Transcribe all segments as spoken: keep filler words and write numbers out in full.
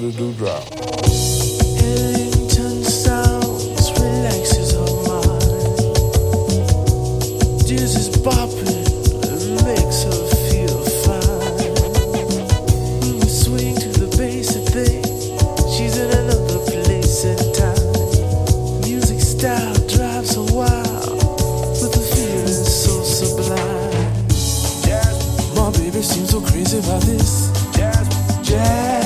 the dewdrop. Ellington sounds relaxes her mind. Dizzy's bopping and makes her feel fine. When we swing to the bass and thing, she's in another place and time. Music style drives her wild with a feeling so sublime. Jazz, my baby seems so crazy about this. Jazz, jazz.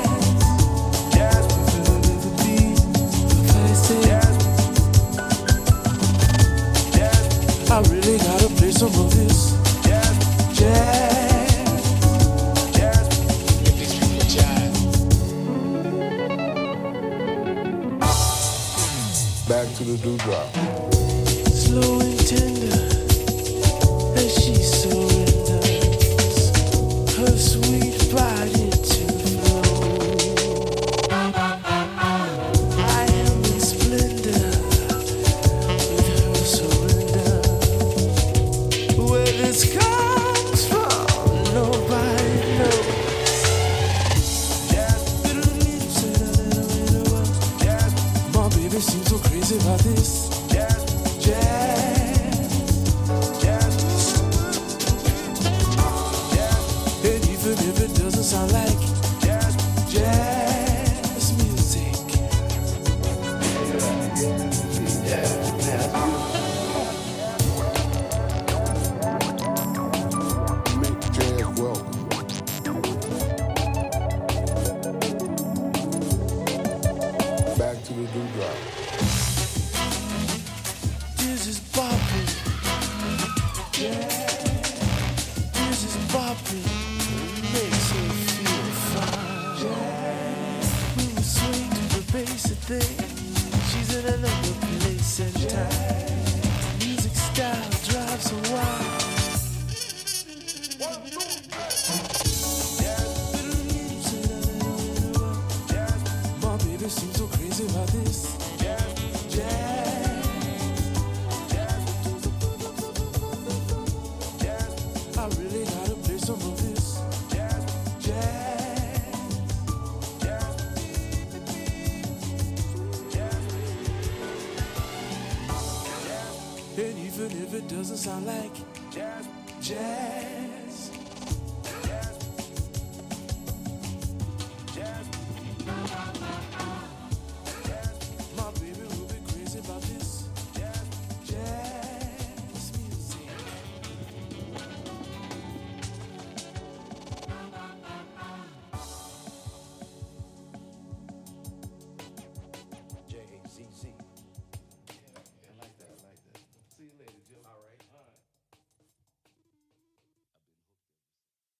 I really gotta play some of this jazz, jazz, jazz. Give these people jazz. Back to the dewdrop. Slow and tender as she surrenders her sweet body to flow. I am in splendor with her surrender. Where this comes from, nobody knows. My baby seems so crazy about this. Jazz, jazz, jazz, jazz. And even if it doesn't sound like jazz, jazz music. Make jazz welcome. Back to the dewdrop. Dizzy's bopping, yeah. Dizzy's bopping, makes her feel fine. Yeah. When we swing to the bass and thing, she's in another place and time. Music style drives her wild. My baby seems so crazy about this. Jazz, jazz. I really gotta play some of this jazz, jazz, jazz. And even if it doesn't sound like jazz, jazz.